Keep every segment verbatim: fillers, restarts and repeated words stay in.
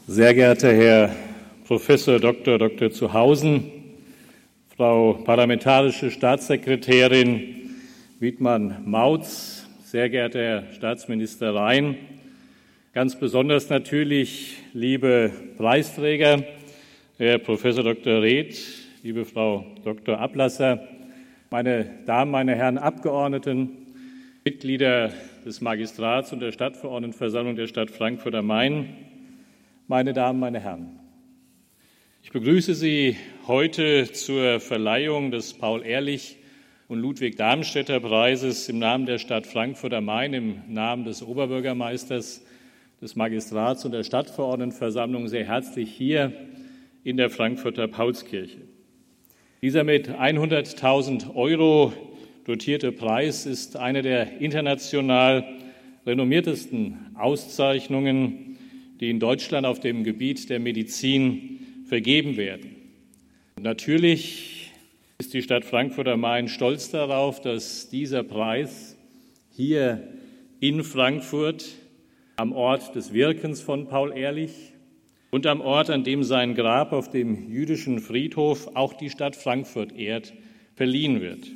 Sehr geehrter Herr Professor Doktor Doktor Zuhausen, Frau Parlamentarische Staatssekretärin Wiedmann-Mautz, sehr geehrter Herr Staatsminister Rhein, ganz besonders natürlich liebe Preisträger, Herr Professor Doktor Reth, liebe Frau Doktor Ablasser, meine Damen, meine Herren Abgeordneten, Mitglieder des Magistrats und der Stadtverordnetenversammlung der Stadt Frankfurt am Main, meine Damen, meine Herren. Ich begrüße Sie heute zur Verleihung des Paul-Ehrlich- und Ludwig-Darmstädter-Preises im Namen der Stadt Frankfurt am Main, im Namen des Oberbürgermeisters, des Magistrats und der Stadtverordnetenversammlung sehr herzlich hier in der Frankfurter Paulskirche. Dieser mit hunderttausend Euro dotierte Preis ist eine der international renommiertesten Auszeichnungen, die in Deutschland auf dem Gebiet der Medizin vergeben werden. Und natürlich ist die Stadt Frankfurt am Main stolz darauf, dass dieser Preis hier in Frankfurt am Ort des Wirkens von Paul Ehrlich und am Ort, an dem sein Grab auf dem jüdischen Friedhof auch die Stadt Frankfurt ehrt, verliehen wird.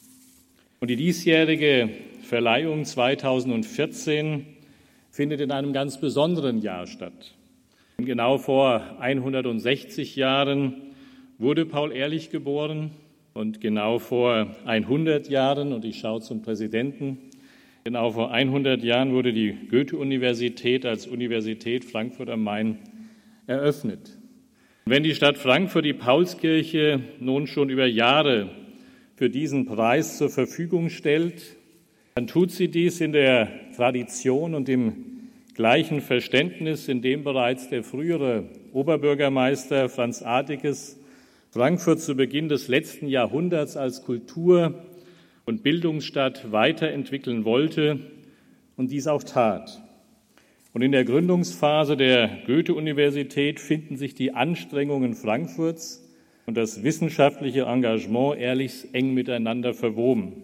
Und die diesjährige Verleihung zweitausendvierzehn findet in einem ganz besonderen Jahr statt. Und genau vor hundertsechzig Jahren wurde Paul Ehrlich geboren und genau vor hundert Jahren, und ich schaue zum Präsidenten, genau vor hundert Jahren wurde die Goethe-Universität als Universität Frankfurt am Main eröffnet. Und wenn die Stadt Frankfurt die Paulskirche nun schon über Jahre für diesen Preis zur Verfügung stellt, dann tut sie dies in der Tradition und im gleichen Verständnis, in dem bereits der frühere Oberbürgermeister Franz Artiges Frankfurt zu Beginn des letzten Jahrhunderts als Kultur- und Bildungsstadt weiterentwickeln wollte und dies auch tat. Und in der Gründungsphase der Goethe-Universität finden sich die Anstrengungen Frankfurts und das wissenschaftliche Engagement Ehrlichs eng miteinander verwoben.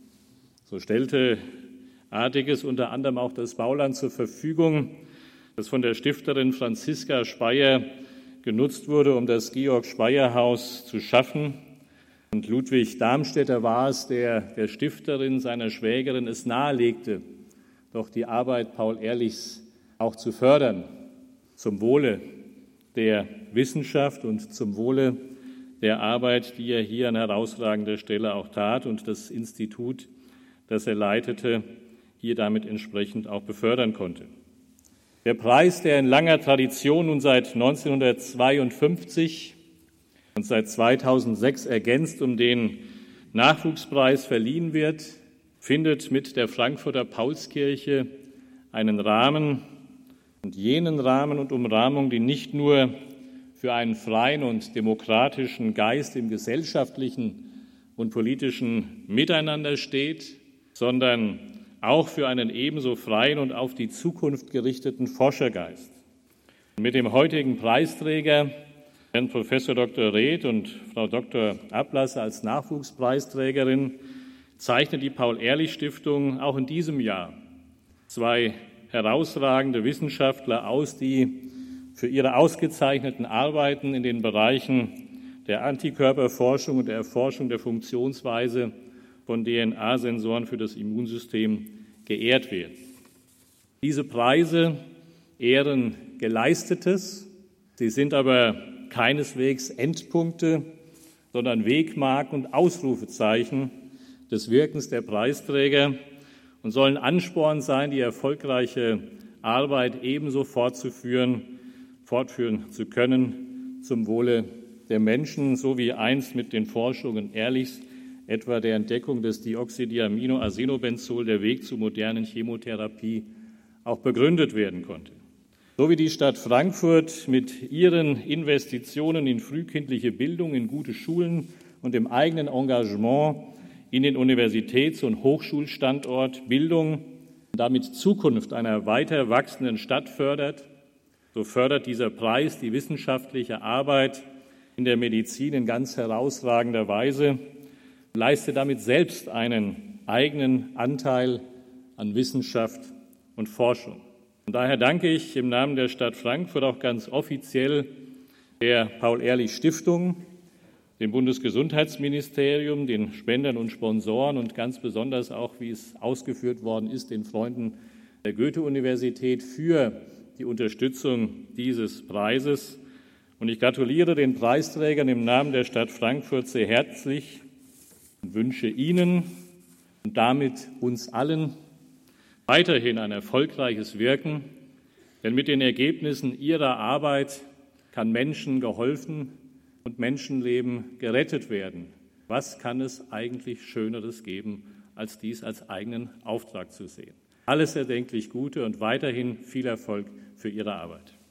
So stellte Artiges unter anderem auch das Bauland zur Verfügung, das von der Stifterin Franziska Speyer genutzt wurde, um das Georg-Speyer-Haus zu schaffen. Und Ludwig Darmstädter war es, der der Stifterin, seiner Schwägerin, es nahelegte, doch die Arbeit Paul Ehrlichs auch zu fördern, zum Wohle der Wissenschaft und zum Wohle der Arbeit, die er hier an herausragender Stelle auch tat und das Institut, das er leitete, hier damit entsprechend auch befördern konnte. Der Preis, der in langer Tradition nun seit neunzehnhundertzweiundfünfzig und seit zweitausendsechs ergänzt um den Nachwuchspreis verliehen wird, findet mit der Frankfurter Paulskirche einen Rahmen und jenen Rahmen und Umrahmung, die nicht nur für einen freien und demokratischen Geist im gesellschaftlichen und politischen Miteinander steht, sondern auch für einen ebenso freien und auf die Zukunft gerichteten Forschergeist. Mit dem heutigen Preisträger, Herrn Professor Doktor Reth und Frau Doktor Ablasser als Nachwuchspreisträgerin, zeichnet die Paul-Ehrlich-Stiftung auch in diesem Jahr zwei herausragende Wissenschaftler aus, die für ihre ausgezeichneten Arbeiten in den Bereichen der Antikörperforschung und der Erforschung der Funktionsweise von D N A-Sensoren für das Immunsystem geehrt werden. Diese Preise ehren Geleistetes, sie sind aber keineswegs Endpunkte, sondern Wegmarken und Ausrufezeichen des Wirkens der Preisträger und sollen Ansporn sein, die erfolgreiche Arbeit ebenso fortzuführen, fortführen zu können zum Wohle der Menschen, so wie einst mit den Forschungen Ehrlichs etwa der Entdeckung des Dioxidiaminoarsenobenzol der Weg zur modernen Chemotherapie auch begründet werden konnte. So wie die Stadt Frankfurt mit ihren Investitionen in frühkindliche Bildung, in gute Schulen und im eigenen Engagement in den Universitäts- und Hochschulstandort Bildung und damit Zukunft einer weiter wachsenden Stadt fördert, so fördert dieser Preis die wissenschaftliche Arbeit in der Medizin in ganz herausragender Weise, leistet damit selbst einen eigenen Anteil an Wissenschaft und Forschung. Und daher danke ich im Namen der Stadt Frankfurt auch ganz offiziell der Paul-Ehrlich-Stiftung, dem Bundesgesundheitsministerium, den Spendern und Sponsoren und ganz besonders auch, wie es ausgeführt worden ist, den Freunden der Goethe-Universität für die Unterstützung dieses Preises. Und ich gratuliere den Preisträgern im Namen der Stadt Frankfurt sehr herzlich und wünsche Ihnen und damit uns allen weiterhin ein erfolgreiches Wirken, denn mit den Ergebnissen Ihrer Arbeit kann Menschen geholfen und Menschenleben gerettet werden. Was kann es eigentlich Schöneres geben, als dies als eigenen Auftrag zu sehen? Alles erdenklich Gute und weiterhin viel Erfolg für Ihre Arbeit.